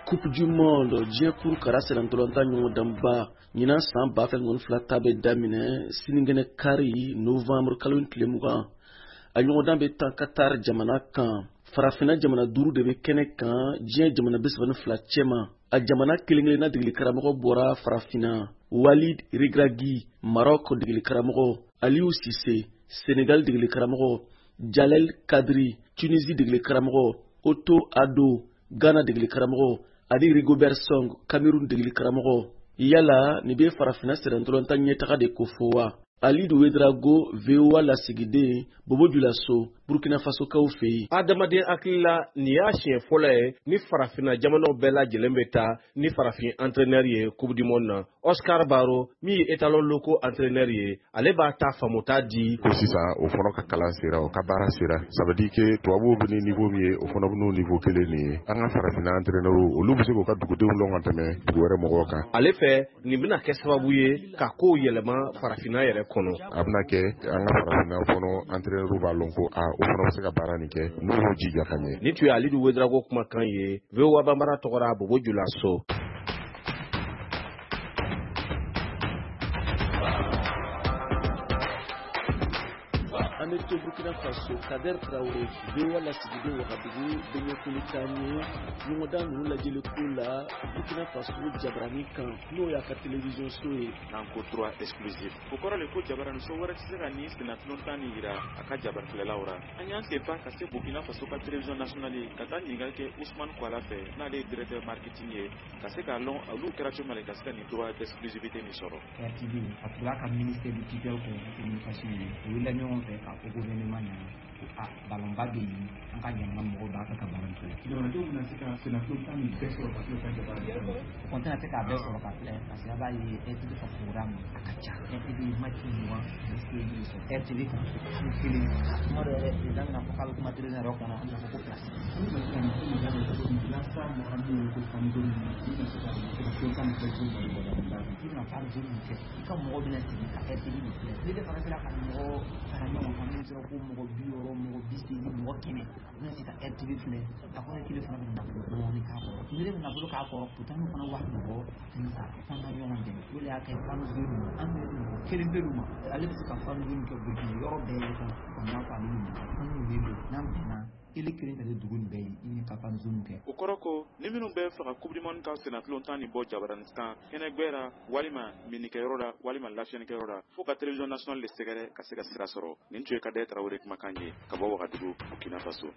Coupe du monde diɲɛ kuru kara sɛnɛntɔlɔnta ɲɔgɔndanba ɲinan san 2022 ta bɛ daminɛ sinigɛnɛ kari novembre kalo tile 20 a ɲɔgɔndan bɛ tan Qatar jamana kan. Farafinna jamana 5 de bɛ kɛnɛ kan diɲɛ jamana 32 cɛma. A jamana kelen-kelenna degeli karamɔgɔ bɔra Farafinna. Walid Regragui Maroc degeli karamɔgɔ, Aliou Cissé Sénégal degeli karamɔgɔ, Jalel Kadri Tunisie degeli karamɔgɔ, Otto Addo Ghana degeli karamɔgɔ, ani Rigobert Song Cameroun degeli karamɔgɔ. Yala ni bɛ Farafinna sɛnɛntɔlɔnta ɲɛtaga de ko fɔ wa? Alidu Wedrago VOA lasigiden Bobo Dioulasso Burkina Faso kaw fɛ yen. Adamaden hakili la nin y'a siɲɛ fɔlɔ ye ni Farafinna jamanaw bɛɛ lajɛlen bɛ taa ni farafin entraîneur ye Coupe du Monde na. Oscar Baro min ye étalon locaux entraîneur ye, ale b'a ta faamuta di ko sisan o fana ka kalan sera o ka baara sera. Ça veut dire que tubabuw bɛ ni niveau min ye o fana bɛ n'o niveau kelen nin ye. An ka Farafinna entraîneur olu bɛ se k'u ka dugudenw lɔn ka tɛmɛ dugu wɛrɛ mɔgɔw kan. Ale fɛ nin bɛna kɛ sababu ye ka kow yɛlɛma Farafinna yɛrɛ kɔnɔ. A bɛna kɛ an ka Farafinna fɔlɔ entraîneur b'a lɔn ko o fana bɛ se ka baara nin kɛ n'u y'o jija ka ɲɛ. Ni tun ye Alidu Wedrago kumakan ye, VOA Bambara tɔgɔra Bobo Dioulasso. An bɛ to Burkina Faso Kader Traoré VOA lasigiden Wagadugu Beɲɛkulu Kanye ɲɔgɔndan ninnu lajɛli ko la Burkina Faso Jabarani kan n'o y'a ka télévision so ye. Anko 3 exclusif. O kɔrɔ le ko Jabarani so wɛrɛ tɛ se ka ni sɛnɛtɔlɔntan ni yira a ka jabarilɛlaw ra. An y'an sen pan ka se Burkina Faso ka télévision nationale ka taa ɲininkali kɛ Ousmane Kouala fɛ n'ale ye directeur marketing ye ka se k'a lɔn olu kɛra cogo min na ka se ka nin droit d'exclusivité nin sɔrɔ. RTV a tugula ka ministère du tutelle communication ye o wulila ɲɔgɔn fɛ ka fɔ gouvernement ɲɛna ko balonba bɛ yen an ka jamana mɔgɔw b'a fɛ ka balon to jamanadenw bɛna se ka sɛnɛtɔlɔntan nin bɛɛ sɔrɔ ka tila ka jabarani o kɔni tɛna se k'a bɛɛ sɔrɔ ka filɛ parce que a b'a ye RTV ka programme a ka ca RTV match 20 sɔrɔ RTV kan su kelen tuma dɔ yɛrɛ président bɛna fɔ k'a bɛ kuma télévision yɛrɛ kɔnɔ an bɛna fɔ ko place i ka mɔgɔ bɛna sigi ka RTV de filɛ ni de fana sera ka mɔgɔ fara ɲɔgɔn kan min sera ko mɔgɔ 60 mɔgɔ 80 mɔgɔ 100 bɛna se ka RTV filɛ a kɔrɔ kelen fana bɛ nafolo dɔɔni k'a kɔrɔ ni de bɛ nafolo k'a kɔrɔ pourtant n'u fana wari bɛ bɔ fɛn sa f'an ka ɲɔgɔn dɛmɛ o de y'a kɛ fan zone ma an bɛ mɔgɔ kelen pe ma ale bɛ se ka fan zone kɛ Burkina yɔrɔ bɛɛ ye kan n'a fɔ ale ɲini an y'o wele n'an bɛnna ele kelen tɛ dugu nin bɛɛ ye i ni ka fan zone kɛ. O kɔrɔ ko ni minnu bɛ fɛ ka Coupe du Monde ka sɛnɛtɔlɔntan ni bɔ jabarani kan kɛnɛgbɛ la walima minikɛyɔrɔ la walima lafiyɛnikɛyɔrɔ la fo ka télévision nationale de sɛgɛrɛ ka se ka sira sɔrɔ. Nin tun ye Kader Traoré kumakan ye ka bɔ Wagadugu Burkina Faso.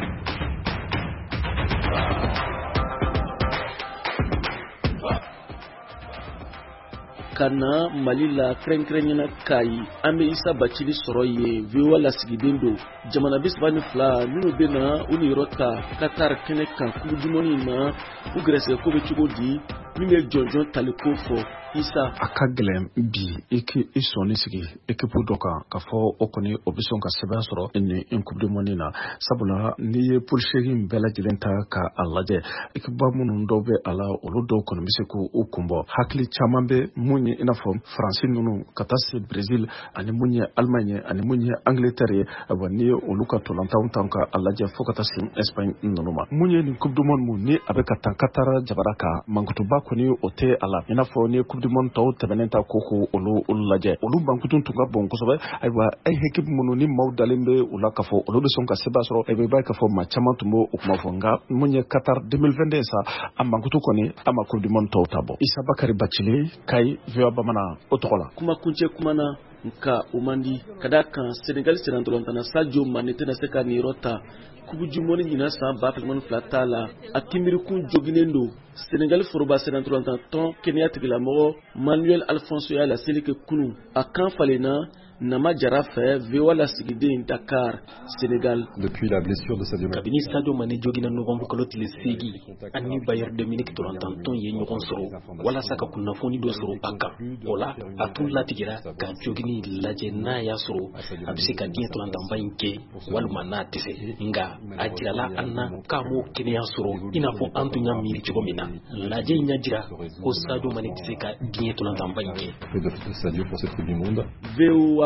Kana Mali la kɛrɛnkɛrɛnnena Kayi an bɛ Isa Bacili sɔrɔ yen VOA lasigiden don jamana 32 minnu bɛ na u ni yɔrɔ ta Qatar kɛnɛ kan Coupe du Monde na u gɛrɛsɛgɛ ko bɛ cogo di min bɛ jɔnjɔn tali ko fɔ Isa. A ka gɛlɛn bi i sɔnni sigi équipe dɔ kan ka fɔ o kɔni o bɛ sɔn ka sɛbɛn sɔrɔ ni Coupe du Monde na sabula n'i ye poule seegin bɛɛ lajɛlen ta ka a lajɛ équipe minnu dɔw bɛ a la olu dɔw kɔni bɛ se k'u kunbɔ hakili caman bɛ mun ye i n'a fɔ Faransi ninnu ka taa se Brésil ani mun ye Allemagne ani mun ye Angleterre ye n'i ye olu ka tolantanw ta ka a lajɛ fo ka taa se Espagne ninnu ma mun ye nin Coupe du Monde ni a bɛ ka taa Qatar jabara kan mankutuba kɔni o tɛ a la i n'a fɔ ni Coupe du Monde tɔw tɛmɛnen ta ko olu lajɛ olu bankutun tun ka bon kosɛbɛ ayiwa équipe minnu ni maaw dalen bɛ u la k'a fɔ olu bɛ sɔn ka sɛbɛn sɔrɔ i b'a ye k'a fɔ maa caman tun b'o kuma fɔ nka mun ye Qatar 2022 sa a mankutu kɔni a ma Coupe du Monde tɔw ta bɔ Isa Bakari Bacili Kayi VOA Bamanan o tɔgɔ la kuma kuncɛ kuma na nka o man di ka d'a kan Sénégal sɛnɛntɔlɔntana Sadio Mané tɛna se ka nin yɔrɔ ta Coupe du Monde ɲinan san 2022 ta la a kimirikun joginen don Sénégal foroba sɛnɛntɔlɔntan tɔn kɛnɛya tigilamɔgɔ Manuel Alfonso y'a laseli kɛ kunun a kan falenna Nama Jara fɛ VOA lasigiden Dakar Sénégal. Depuis la blessure de Sadio Mané. Kabini Sadio Mané jogina novembre kalo tile segi ani Bayern de Munich tɔlɔntanton ye ɲɔgɔn sɔrɔ walasa ka kunnafoni dɔ sɔrɔ a kan o la a tun latigɛra ka jogini lajɛ n'a y'a sɔrɔ a bɛ se ka diɲɛ tɔlɔntanba in kɛ walima n'a tɛ se nka a jirala an na k'a m'o kɛnɛya sɔrɔ i n'a fɔ an tun y'a miiri cogo min na lajɛ in y'a jira ko Sadio Mané tɛ se ka diɲɛ tɔlɔntanba in kɛ. Sadio pour cette Coupe du Monde. VOA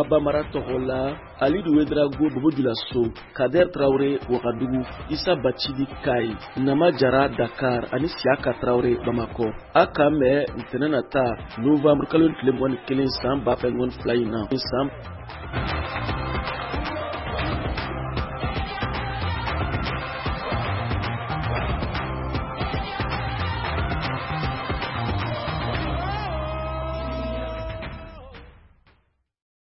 Baba Mara Tohola, Alidou Ouedraogo Bobo Dioulasso, Kader Traoré Ouagadougou, Issa Bachidi Kai, Nama Jara Dakar, Anisiaka Traoré Bamako. Akame Ntenanata, Novembre Kalon Klemwan Kelen Sam Bapelwan Flyna.